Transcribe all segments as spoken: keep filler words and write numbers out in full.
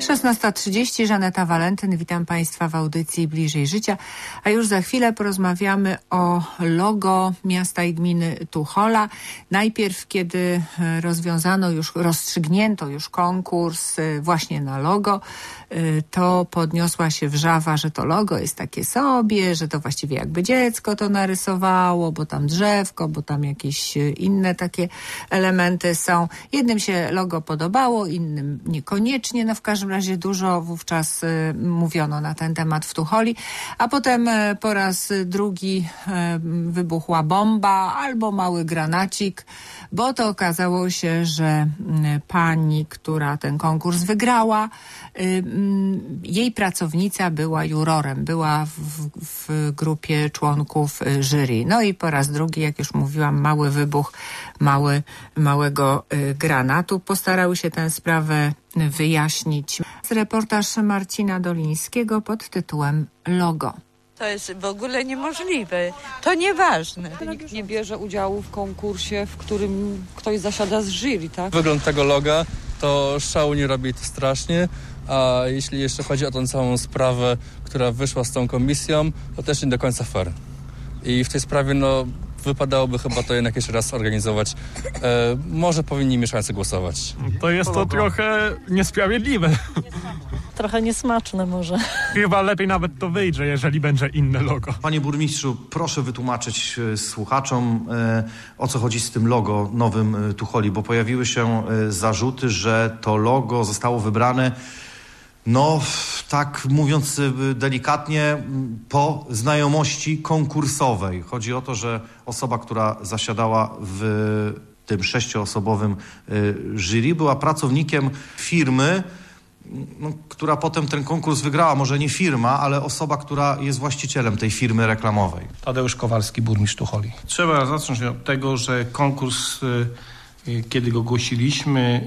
szesnasta trzydzieści, Żaneta Walentyn, witam Państwa w audycji Bliżej Życia, a już za chwilę porozmawiamy o logo miasta i gminy Tuchola. Najpierw, kiedy rozwiązano już, rozstrzygnięto już konkurs właśnie na logo, to podniosła się wrzawa, że to logo jest takie sobie, że to właściwie jakby dziecko to narysowało, bo tam drzewko, bo tam jakieś inne takie elementy są. Jednym się logo podobało, innym niekoniecznie, no w każdym razie dużo wówczas y, mówiono na ten temat w Tucholi, a potem y, po raz drugi y, wybuchła bomba albo mały granacik, bo to okazało się, że y, pani, która ten konkurs wygrała, y, y, jej pracownica była jurorem, była w, w grupie członków y, jury. No i po raz drugi, jak już mówiłam, mały wybuch mały, małego y, granatu. Postarały się tę sprawę wyjaśnić. Reportaż Marcina Dolińskiego pod tytułem Logo. To jest w ogóle niemożliwe. To nieważne. Nikt nie bierze udziału w konkursie, w którym ktoś zasiada z jury, tak? Wygląd tego loga to szału nie robi to strasznie, a jeśli jeszcze chodzi o tą całą sprawę, która wyszła z tą komisją, to też nie do końca fair. I w tej sprawie, no, wypadałoby chyba to jednak jeszcze raz zorganizować. E, może powinni mieszkańcy głosować. To jest to trochę niesprawiedliwe. Trochę niesmaczne może. Chyba lepiej nawet to wyjdzie, jeżeli będzie inne logo. Panie burmistrzu, proszę wytłumaczyć słuchaczom, o co chodzi z tym logo nowym Tucholi, bo pojawiły się zarzuty, że to logo zostało wybrane, no tak mówiąc delikatnie, po znajomości konkursowej. Chodzi o to, że osoba, która zasiadała w tym sześcioosobowym jury, była pracownikiem firmy, no, która potem ten konkurs wygrała. Może nie firma, ale osoba, która jest właścicielem tej firmy reklamowej. Tadeusz Kowalski, burmistrz Tucholi. Trzeba zacząć od tego, że konkurs, kiedy go głosiliśmy,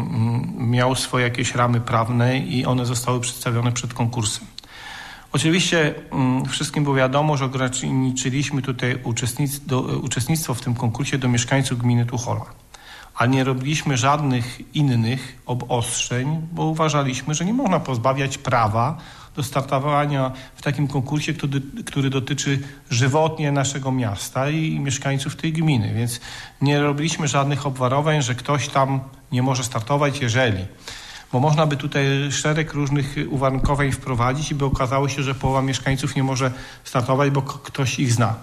miał swoje jakieś ramy prawne i one zostały przedstawione przed konkursem. Oczywiście wszystkim było wiadomo, że ograniczyliśmy tutaj uczestnictwo w tym konkursie do mieszkańców gminy Tuchola. A nie robiliśmy żadnych innych obostrzeń, bo uważaliśmy, że nie można pozbawiać prawa do startowania w takim konkursie, który, który dotyczy żywotnie naszego miasta i mieszkańców tej gminy. Więc nie robiliśmy żadnych obwarowań, że ktoś tam nie może startować, jeżeli. Bo można by tutaj szereg różnych uwarunkowań wprowadzić i by okazało się, że połowa mieszkańców nie może startować, bo ktoś ich zna.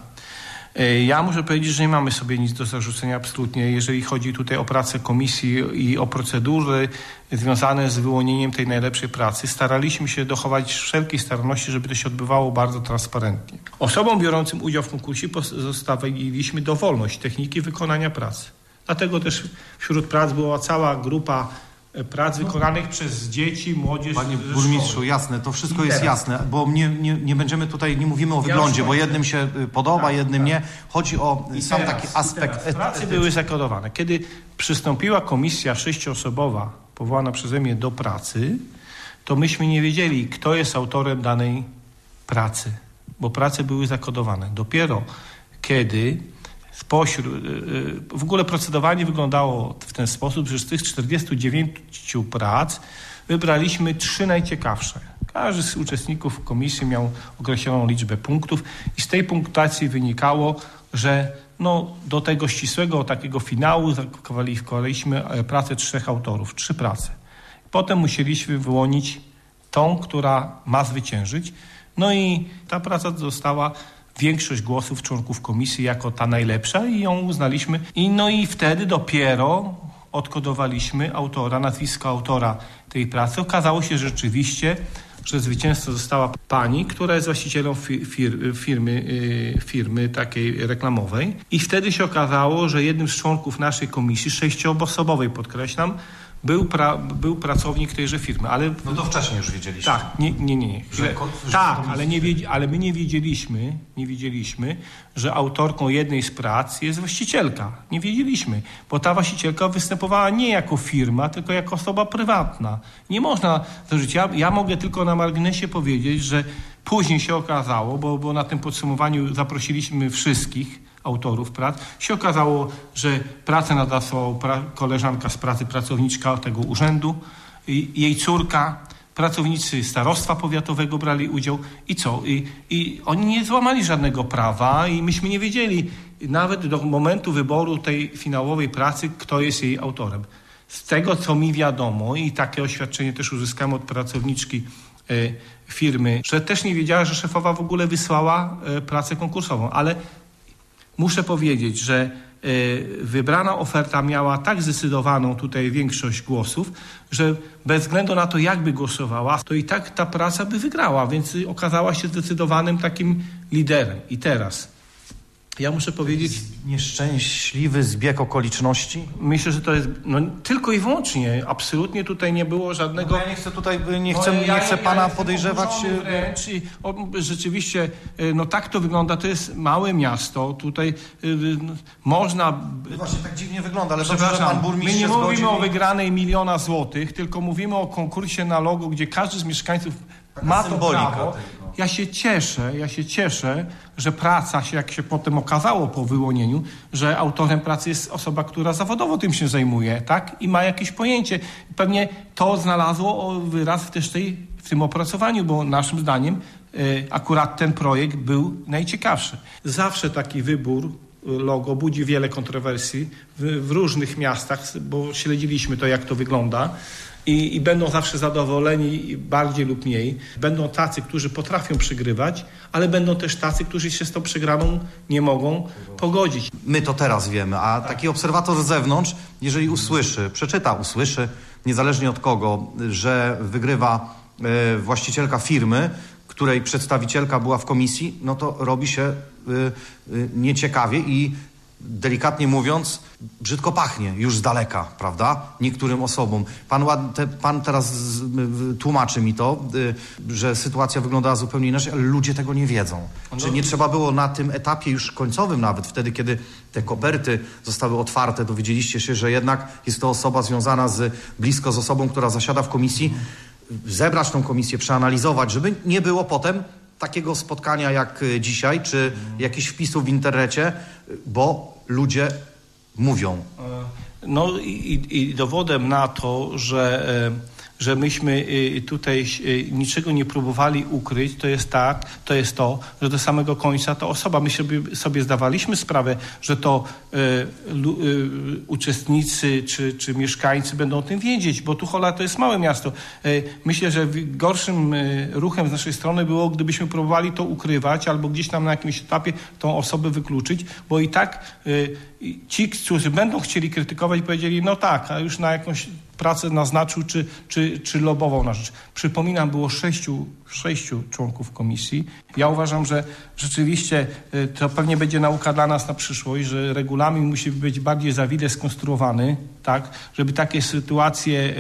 Ja muszę powiedzieć, że nie mamy sobie nic do zarzucenia absolutnie, jeżeli chodzi tutaj o pracę komisji i o procedury związane z wyłonieniem tej najlepszej pracy. Staraliśmy się dochować wszelkiej staranności, żeby to się odbywało bardzo transparentnie. Osobom biorącym udział w konkursie pozostawiliśmy dowolność techniki wykonania pracy. Dlatego też wśród prac była cała grupa prac wykonanych przez dzieci, młodzież. Panie burmistrzu, jasne, to wszystko jest jasne, bo nie, nie, nie będziemy tutaj, nie mówimy o wyglądzie, bo jednym się podoba, tak, jednym tak. nie. Chodzi o I sam teraz, taki aspekt. Teraz, prace były zakodowane. Kiedy przystąpiła komisja sześcioosobowa powołana przeze mnie do pracy, to myśmy nie wiedzieli, kto jest autorem danej pracy, bo prace były zakodowane. Dopiero kiedy Spośród, w ogóle procedowanie wyglądało w ten sposób, że z tych czterdziestu dziewięciu prac wybraliśmy trzy najciekawsze. Każdy z uczestników komisji miał określoną liczbę punktów i z tej punktacji wynikało, że no, do tego ścisłego takiego finału zakwalifikowaliśmy pracę trzech autorów, trzy prace. Potem musieliśmy wyłonić tą, która ma zwyciężyć. No i ta praca została większość głosów członków komisji jako ta najlepsza i ją uznaliśmy. I no i wtedy dopiero odkodowaliśmy autora, nazwisko autora tej pracy. Okazało się rzeczywiście, że zwycięzcą została pani, która jest właścicielem fir- firmy, firmy takiej reklamowej. I wtedy się okazało, że jednym z członków naszej komisji, sześcioosobowej podkreślam, Był, pra, był pracownik tejże firmy, ale... No to wcześniej już wiedzieliście. Tak, nie, nie, nie. nie. Że, że tak, ale, nie wiedz, ale my nie wiedzieliśmy, nie wiedzieliśmy, że autorką jednej z prac jest właścicielka. Nie wiedzieliśmy, bo ta właścicielka występowała nie jako firma, tylko jako osoba prywatna. Nie można zarzucić. Ja, ja mogę tylko na marginesie powiedzieć, że później się okazało, bo, bo na tym podsumowaniu zaprosiliśmy wszystkich autorów prac, się okazało, że pracę nadawała pra- koleżanka z pracy, pracowniczka tego urzędu, i jej córka pracownicy starostwa powiatowego brali udział i co? I, i oni nie złamali żadnego prawa i myśmy nie wiedzieli nawet do momentu wyboru tej finałowej pracy, kto jest jej autorem. Z tego, co mi wiadomo, i takie oświadczenie też uzyskałem od pracowniczki y, firmy, że też nie wiedziała, że szefowa w ogóle wysłała y, pracę konkursową, ale muszę powiedzieć, że y, wybrana oferta miała tak zdecydowaną tutaj większość głosów, że bez względu na to, jak by głosowała, to i tak ta praca by wygrała, więc okazała się zdecydowanym takim liderem. I teraz ja muszę powiedzieć... Nieszczęśliwy zbieg okoliczności? Myślę, że to jest no, tylko i wyłącznie. Absolutnie tutaj nie było żadnego... No ja nie chcę tutaj, nie chcę, no, ja, nie chcę ja, pana ja podejrzewać... Wręcz i, o, rzeczywiście, no tak to wygląda. To jest małe miasto. Tutaj y, no, można... No właśnie tak dziwnie wygląda, ale dobrze, że pan burmistrz my nie mówimy zgodził. o wygranej miliona złotych, tylko mówimy o konkursie na logo, gdzie każdy z mieszkańców Taka ma to prawo. Ja się cieszę, ja się cieszę, że praca się, jak się potem okazało po wyłonieniu, że autorem pracy jest osoba, która zawodowo tym się zajmuje, tak? I ma jakieś pojęcie. Pewnie to znalazło wyraz też tej, w tym opracowaniu, bo naszym zdaniem y, akurat ten projekt był najciekawszy. Zawsze taki wybór logo budzi wiele kontrowersji w, w różnych miastach, bo śledziliśmy to, jak to wygląda. I, I będą zawsze zadowoleni bardziej lub mniej. Będą tacy, którzy potrafią przegrywać, ale będą też tacy, którzy się z tą przegraną nie mogą pogodzić. My to teraz wiemy, a taki obserwator z zewnątrz, jeżeli usłyszy, przeczyta, usłyszy, niezależnie od kogo, że wygrywa y, właścicielka firmy, której przedstawicielka była w komisji, no to robi się y, y, nieciekawie i delikatnie mówiąc, brzydko pachnie już z daleka, prawda? Niektórym osobom. Pan, te, pan teraz z, y, tłumaczy mi to, y, że sytuacja wyglądała zupełnie inaczej, ale ludzie tego nie wiedzą. No. Czy nie trzeba było na tym etapie już końcowym nawet, wtedy kiedy te koperty zostały otwarte, dowiedzieliście się, że jednak jest to osoba związana z, blisko z osobą, która zasiada w komisji, zebrać tą komisję, przeanalizować, żeby nie było potem takiego spotkania jak dzisiaj, czy jakichś wpisów w internecie, bo ludzie mówią. No i, i dowodem na to, że, że myśmy tutaj niczego nie próbowali ukryć, to jest tak, to jest to, że do samego końca ta osoba, my sobie, sobie zdawaliśmy sprawę, że to y, y, uczestnicy czy, czy mieszkańcy będą o tym wiedzieć, bo Tuchola to jest małe miasto. Y, myślę, że gorszym y, ruchem z naszej strony było, gdybyśmy próbowali to ukrywać albo gdzieś tam na jakimś etapie tą osobę wykluczyć, bo i tak y, ci, którzy będą chcieli krytykować, powiedzieli, no tak, a już na jakąś pracę naznaczył, czy, czy, czy lobował na rzecz. Przypominam, było sześciu, sześciu członków komisji. Ja uważam, że rzeczywiście to pewnie będzie nauka dla nas na przyszłość, że regulamin musi być bardziej zawile skonstruowany, tak, żeby takie sytuacje,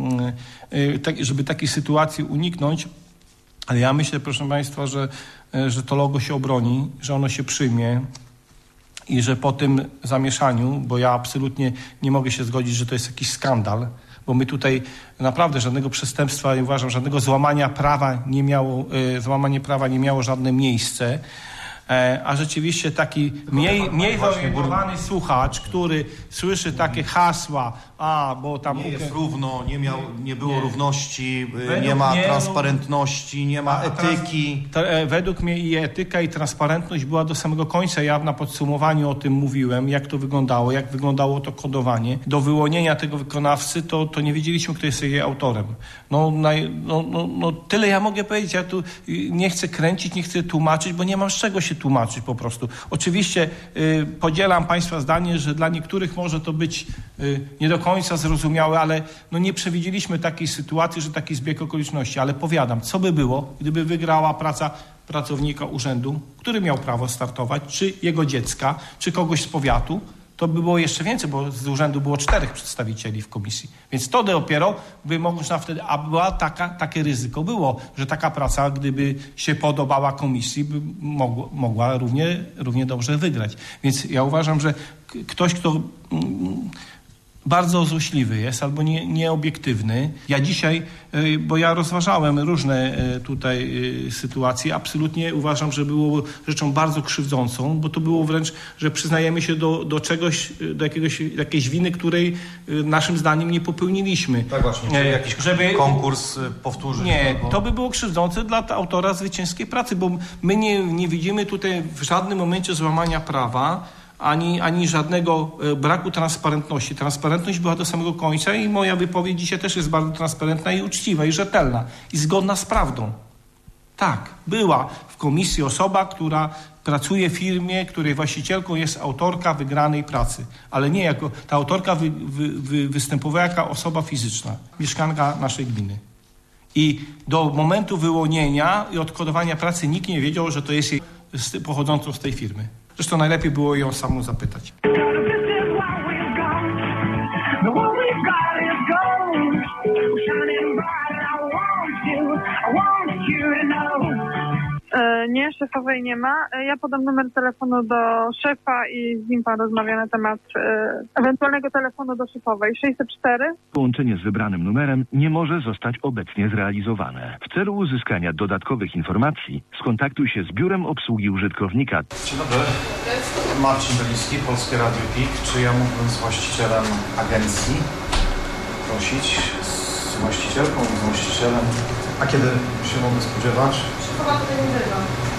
żeby takiej sytuacji uniknąć. Ale ja myślę, proszę Państwa, że, że to logo się obroni, że ono się przyjmie. I że po tym zamieszaniu, bo ja absolutnie nie mogę się zgodzić, że to jest jakiś skandal, bo my tutaj naprawdę żadnego przestępstwa, i uważam, żadnego złamania prawa nie miało, y, złamanie prawa nie miało żadne miejsce. E, a rzeczywiście taki mniej, mniej zorientowany słuchacz, który słyszy takie hasła, a bo tam... Nie jest równo, nie, miał, nie było nie. równości, według nie ma mnie, transparentności, nie ma etyki. Trans, to, e, według mnie i etyka, i transparentność była do samego końca. Ja na podsumowaniu o tym mówiłem, jak to wyglądało, jak wyglądało to kodowanie. Do wyłonienia tego wykonawcy to, to nie wiedzieliśmy, kto jest jej autorem. No, naj, no, no, no tyle ja mogę powiedzieć. Ja tu nie chcę kręcić, nie chcę tłumaczyć, bo nie mam z czego się tłumaczyć po prostu. Oczywiście y, podzielam Państwa zdanie, że dla niektórych może to być y, nie do końca zrozumiałe, ale no nie przewidzieliśmy takiej sytuacji, że taki zbieg okoliczności. Ale powiadam, co by było, gdyby wygrała praca pracownika urzędu, który miał prawo startować, czy jego dziecka, czy kogoś z powiatu, to by było jeszcze więcej, bo z urzędu było czterech przedstawicieli w komisji. Więc to dopiero by można wtedy, a była taka, takie ryzyko było, że taka praca, gdyby się podobała komisji, by mogła, mogła równie, równie dobrze wygrać. Więc ja uważam, że ktoś, kto bardzo złośliwy jest albo nie, nieobiektywny. Ja dzisiaj, bo ja rozważałem różne tutaj sytuacje, absolutnie uważam, że było rzeczą bardzo krzywdzącą, bo to było wręcz, że przyznajemy się do, do czegoś, do jakiegoś, jakiejś winy, której naszym zdaniem nie popełniliśmy. Tak właśnie, czyli jakiś żeby, konkurs powtórzyć. Nie, to by było krzywdzące dla autora zwycięskiej pracy, bo my nie, nie widzimy tutaj w żadnym momencie złamania prawa, Ani, ani żadnego braku transparentności. Transparentność była do samego końca i moja wypowiedź dzisiaj też jest bardzo transparentna i uczciwa i rzetelna i zgodna z prawdą. Tak, była w komisji osoba, która pracuje w firmie, której właścicielką jest autorka wygranej pracy, ale nie jako ta autorka wy, wy, wy, występowała jako osoba fizyczna, mieszkanka naszej gminy. I do momentu wyłonienia i odkodowania pracy nikt nie wiedział, że to jest jej pochodzącą z tej firmy. Zresztą najlepiej było ją samą zapytać. Nie, szefowej nie ma. Ja podam numer telefonu do szefa i z nim pan rozmawia na temat e, ewentualnego telefonu do szefowej. sześćset cztery. Połączenie z wybranym numerem nie może zostać obecnie zrealizowane. W celu uzyskania dodatkowych informacji skontaktuj się z Biurem Obsługi Użytkownika. Dzień dobry. Marcin Beliński, Polskie Radio P I K. Czy ja mógłbym z właścicielem agencji prosić, z właścicielką, z właścicielem? A kiedy się mogę spodziewać? Szefowa tutaj nie bywa.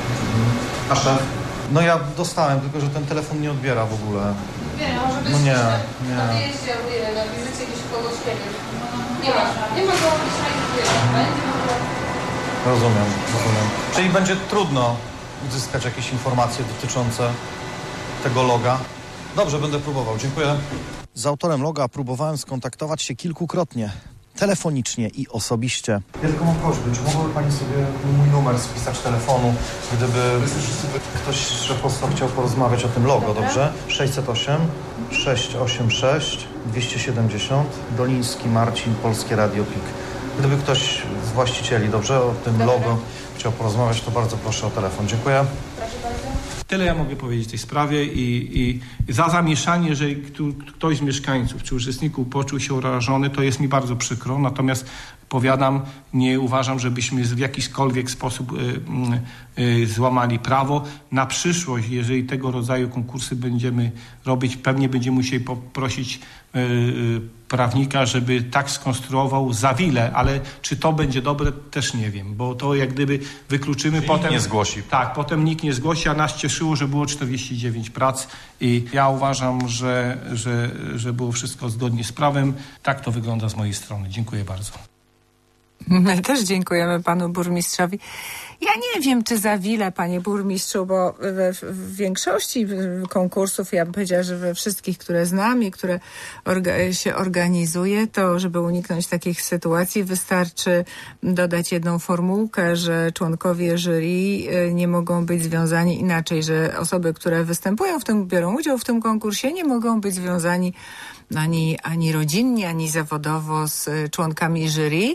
A szef? No ja dostałem, tylko że ten telefon nie odbiera w ogóle. Nie, może być no nie, nie. na wyjeździe, nie wiem, na wizycie gdzieś kogoś, nie wiem. Nie ma, nie ma go dzisiaj, będzie może... Rozumiem, rozumiem. Czyli będzie trudno uzyskać jakieś informacje dotyczące tego loga. Dobrze, będę próbował. Dziękuję. Z autorem loga próbowałem skontaktować się kilkukrotnie. Telefonicznie i osobiście. Ja tylko mam prośbę, czy mogłaby Pani sobie mój numer spisać telefonu, gdyby ktoś z szefostwa chciał porozmawiać o tym logo, dobrze? sześćset osiem, sześćset osiemdziesiąt sześć, dwieście siedemdziesiąt, Doliński Marcin, Polskie Radio P I K. Gdyby ktoś z właścicieli, dobrze, o tym logo chciał porozmawiać, to bardzo proszę o telefon. Dziękuję. Tyle ja mogę powiedzieć w tej sprawie i, i za zamieszanie, jeżeli ktoś z mieszkańców czy uczestników poczuł się urażony, to jest mi bardzo przykro. Natomiast powiadam, nie uważam, żebyśmy w jakikolwiek sposób y, y, y, złamali prawo. Na przyszłość, jeżeli tego rodzaju konkursy będziemy robić, pewnie będziemy musieli poprosić y, y, prawnika, żeby tak skonstruował za wiele, ale czy to będzie dobre, też nie wiem, bo to jak gdyby wykluczymy. Czyli potem nikt nie zgłosi. Tak, potem nikt nie zgłosi, a nas cieszyło, że było czterdzieści dziewięć prac i ja uważam, że, że, że było wszystko zgodnie z prawem. Tak to wygląda z mojej strony. Dziękuję bardzo. My też dziękujemy panu burmistrzowi. Ja nie wiem, czy za wiele, panie burmistrzu, bo we, w większości konkursów, ja bym powiedziała, że we wszystkich, które znam i które orga, się organizuje, to żeby uniknąć takich sytuacji, wystarczy dodać jedną formułkę, że członkowie jury nie mogą być związani inaczej, że osoby, które występują w tym, biorą udział w tym konkursie, nie mogą być związani ani, ani rodzinnie, ani zawodowo z członkami jury.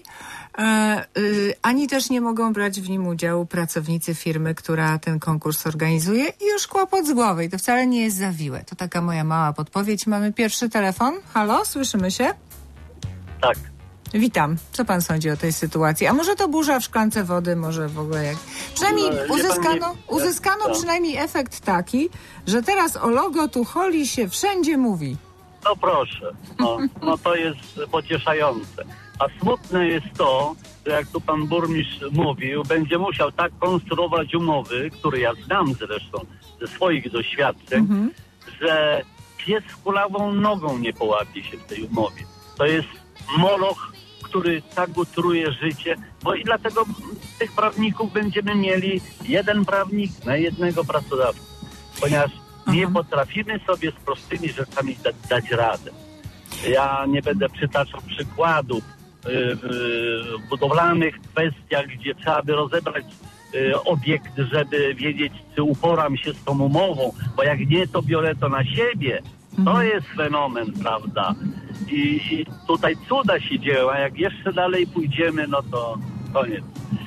Ani też nie mogą brać w nim udziału pracownicy firmy, która ten konkurs organizuje i już kłopot z głowy. I to wcale nie jest zawiłe. To taka moja mała podpowiedź. Mamy pierwszy telefon. Halo, słyszymy się? Tak. Witam. Co pan sądzi o tej sytuacji? A może to burza w szklance wody, może w ogóle jak... Przynajmniej uzyskano, uzyskano przynajmniej efekt taki, że teraz o logo Tucholi się wszędzie mówi. No proszę. No, no to jest pocieszające. A smutne jest to, że jak tu pan burmistrz mówił, będzie musiał tak konstruować umowy, które ja znam zresztą ze swoich doświadczeń, mhm. że pies kulawą nogą nie połapie się w tej umowie. To jest moloch, który tak utruje życie, bo i dlatego tych prawników będziemy mieli jeden prawnik na jednego pracodawcę, ponieważ mhm. nie potrafimy sobie z prostymi rzeczami da- dać radę. Ja nie będę przytaczał przykładów w budowlanych kwestiach, gdzie trzeba by rozebrać y, obiekt, żeby wiedzieć, czy uporam się z tą umową, bo jak nie, to biorę to na siebie. To jest fenomen, prawda? I, i tutaj cuda się dzieją, a jak jeszcze dalej pójdziemy, no to koniec.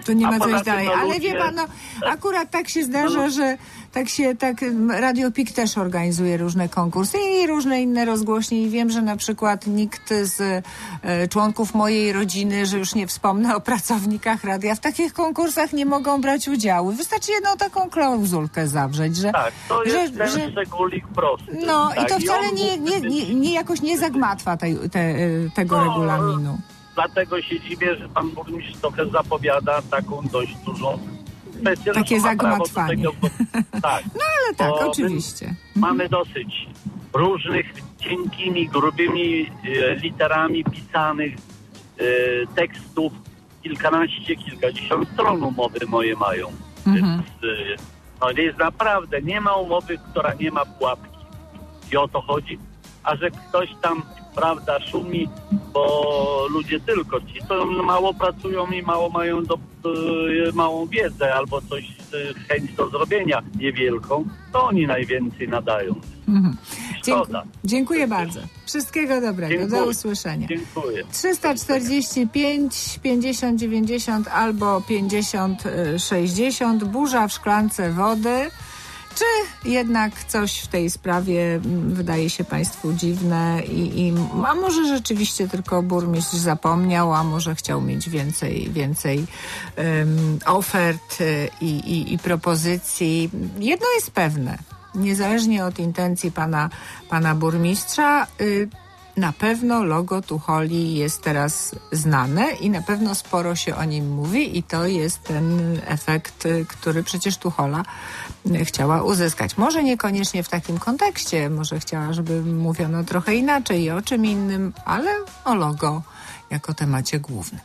tu nie A ma poza coś tym, dalej. no, Ale ludzie- wie pan, no, akurat tak się zdarza, No. że tak się, tak Radio P I K też organizuje różne konkursy i różne inne rozgłośnie i wiem, że na przykład nikt z e, członków mojej rodziny, że już nie wspomnę o pracownikach radia, w takich konkursach nie mogą brać udziału. Wystarczy jedną taką klauzulkę zawrzeć, że... Tak, to że, jest ten że, szczególik prosty. no tak, i to wcale on nie, nie, nie, nie jakoś nie zagmatwa tej, te, e, tego No, regulaminu. Dlatego się dziwię, że pan burmistrz trochę zapowiada taką dość dużą kwestię. Takie Zresztą ma prawo do zagmatwanie. tego, bo, tak. No ale tak, Bo oczywiście. Mamy dosyć różnych cienkimi, grubymi e, literami pisanych e, tekstów. Kilkanaście, kilkadziesiąt stron umowy moje mają. Mhm. Więc e, no jest naprawdę, nie ma umowy, która nie ma pułapki. I o to chodzi. A że ktoś tam, prawda, szumi, bo ludzie tylko ci, to mało pracują i mało mają do, e, małą wiedzę albo coś, e, chęć do zrobienia niewielką, to oni najwięcej nadają. Mhm. Szkoda. Dziękuję bardzo. Wszystkiego dobrego. Dziękuję. Do usłyszenia. Dziękuję. trzysta czterdzieści pięć pięćdziesiąt dziewięćdziesiąt albo pięćdziesiąt sześćdziesiąt. Burza w szklance wody. Czy jednak coś w tej sprawie mm, wydaje się państwu dziwne i, i a może rzeczywiście tylko burmistrz zapomniał, a może chciał mieć więcej, więcej um, ofert y, i, i propozycji. Jedno jest pewne, niezależnie od intencji pana, pana burmistrza, y, na pewno logo Tucholi jest teraz znane i na pewno sporo się o nim mówi i to jest ten efekt, który przecież Tuchola chciała uzyskać. Może niekoniecznie w takim kontekście, może chciała, żeby mówiono trochę inaczej i o czym innym, ale o logo jako temacie głównym.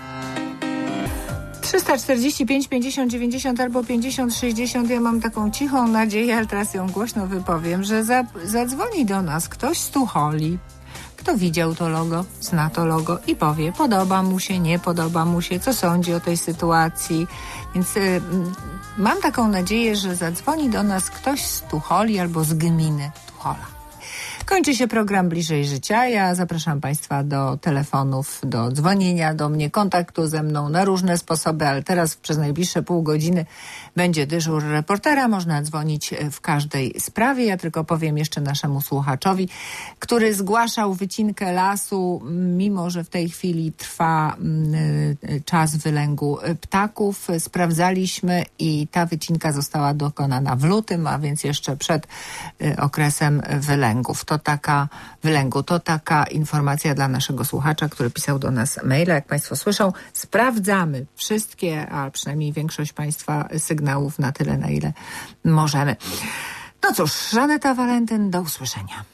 trzysta czterdzieści pięć pięćdziesiąt dziewięćdziesiąt albo pięćdziesiąt sześćdziesiąt. Ja mam taką cichą nadzieję, ale teraz ją głośno wypowiem, że za, zadzwoni do nas ktoś z Tucholi, kto widział to logo, zna to logo i powie, podoba mu się, nie podoba mu się, co sądzi o tej sytuacji. Więc y, mam taką nadzieję, że zadzwoni do nas ktoś z Tucholi albo z gminy Tuchola. Kończy się program Bliżej Życia. Ja zapraszam państwa do telefonów, do dzwonienia do mnie, kontaktu ze mną na różne sposoby, ale teraz przez najbliższe pół godziny będzie dyżur reportera. Można dzwonić w każdej sprawie. Ja tylko powiem jeszcze naszemu słuchaczowi, który zgłaszał wycinkę lasu, mimo że w tej chwili trwa y, czas wylęgu ptaków. Sprawdzaliśmy i ta wycinka została dokonana w lutym, a więc jeszcze przed y, okresem wylęgów. To taka wylęgu. To taka informacja dla naszego słuchacza, który pisał do nas maila. Jak państwo słyszą, sprawdzamy wszystkie, a przynajmniej większość państwa sygnałów na tyle, na ile możemy. No cóż, Żaneta Walentyn, do usłyszenia.